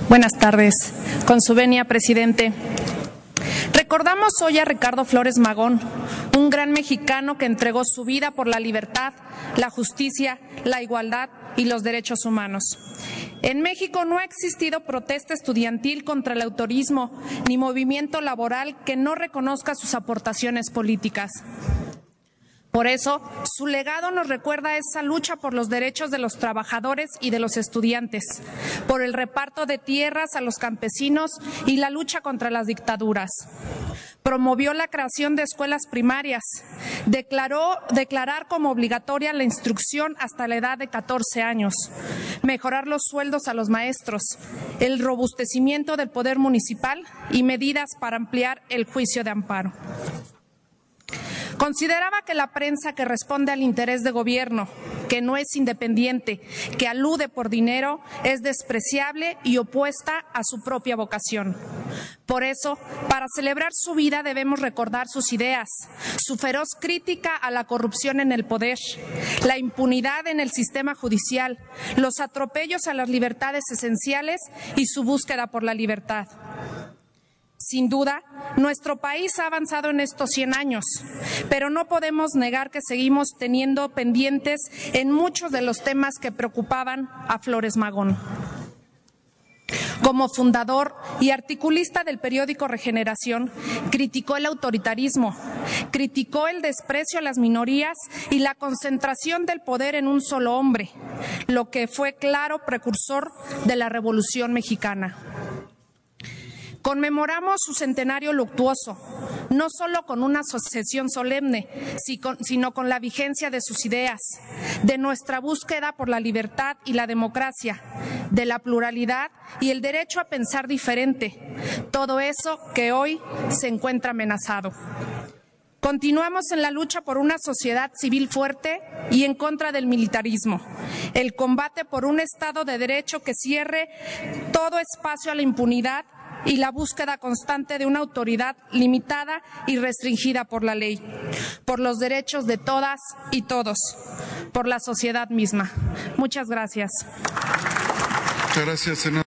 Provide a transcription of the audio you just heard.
Buenas tardes. Con su venia, presidente. Recordamos hoy a Ricardo Flores Magón, un gran mexicano que entregó su vida por la libertad, la justicia, la igualdad y los derechos humanos. En México no ha existido protesta estudiantil contra el autorismo ni movimiento laboral que no reconozca sus aportaciones políticas. Por eso, su legado nos recuerda esa lucha por los derechos de los trabajadores y de los estudiantes, por el reparto de tierras a los campesinos y la lucha contra las dictaduras. Promovió la creación de escuelas primarias, declarar como obligatoria la instrucción hasta la edad de 14 años, mejorar los sueldos a los maestros, el robustecimiento del poder municipal y medidas para ampliar el juicio de amparo. Consideraba que la prensa que responde al interés de gobierno, que no es independiente, que alude por dinero, es despreciable y opuesta a su propia vocación. Por eso, para celebrar su vida debemos recordar sus ideas, su feroz crítica a la corrupción en el poder, la impunidad en el sistema judicial, los atropellos a las libertades esenciales y su búsqueda por la libertad. Sin duda, nuestro país ha avanzado en estos 100 años, pero no podemos negar que seguimos teniendo pendientes en muchos de los temas que preocupaban a Flores Magón. Como fundador y articulista del periódico Regeneración, criticó el autoritarismo, criticó el desprecio a las minorías y la concentración del poder en un solo hombre, lo que fue claro precursor de la Revolución Mexicana. Conmemoramos su centenario luctuoso, no solo con una sesión solemne, sino con la vigencia de sus ideas, de nuestra búsqueda por la libertad y la democracia, de la pluralidad y el derecho a pensar diferente, todo eso que hoy se encuentra amenazado. Continuamos en la lucha por una sociedad civil fuerte y en contra del militarismo, el combate por un Estado de Derecho que cierre todo espacio a la impunidad y la búsqueda constante de una autoridad limitada y restringida por la ley, por los derechos de todas y todos, por la sociedad misma. Muchas gracias. Muchas gracias, senador.